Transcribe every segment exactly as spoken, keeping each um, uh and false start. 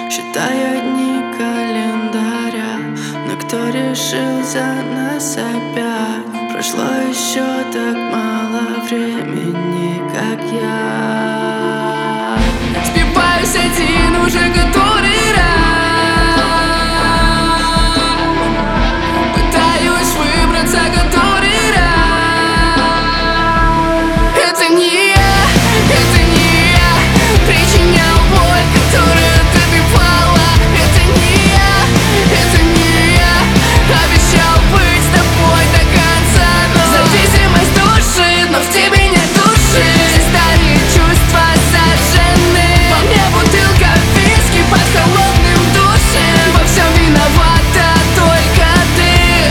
Считаю дни календаря, но кто решил за нас опять? Прошло еще так мало времени, как я. Спиваюсь один уже который раз, пытаюсь выбраться который раз. Это не я, это не я причинял боль, которую ты добивала. Это не я, это не я обещал быть с тобой до конца. Но зависимость души, но в тебе нет души. Все старые чувства сожжены. Во мне бутылка виски под холодным душем. Во всем виновата только ты.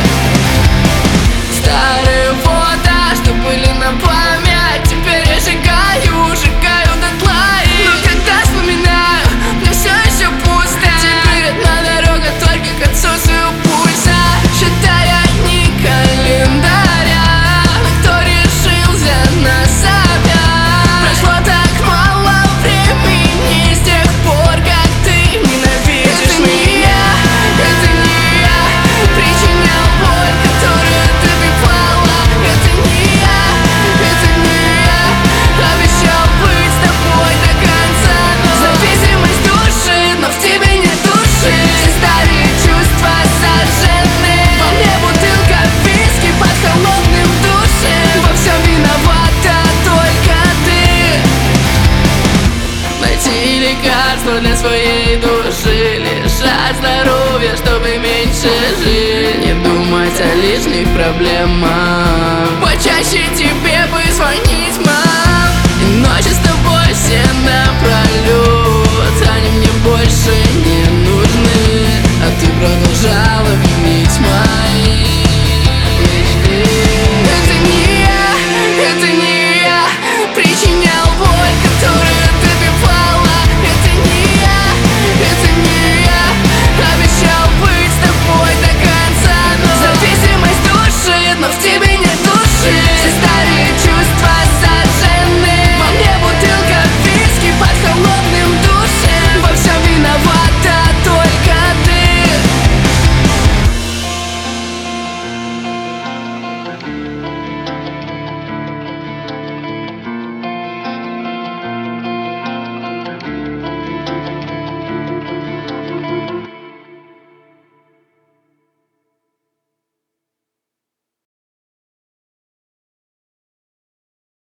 Старые фото, что были на память, теперь я сжигаю, сжигаю дотла. Но когда вспоминаю, мне все еще пусто. Теперь одна дорога только к отсутствию пульса. Считая дни календаря, но кто решил за нас опять? Прошло так мало времени с тех пор, как ты ненавидишь меня. Это не я причинял боль, которую ты добивала. Это не я, это не я обещал быть с тобой до конца. Но зависимость души, но в тебе нет души. Все старые чувства сожжены. Во мне бутылка виски под холодным душем. Во всем виновата только ты. Найти лекарство для своей души, лишать здоровья, чтобы меньше жить. Не думать о лишних проблемах, почаще тебе бы звонить, мам. И ночи с тобой все напролет, они мне больше не нужны. А ты продолжала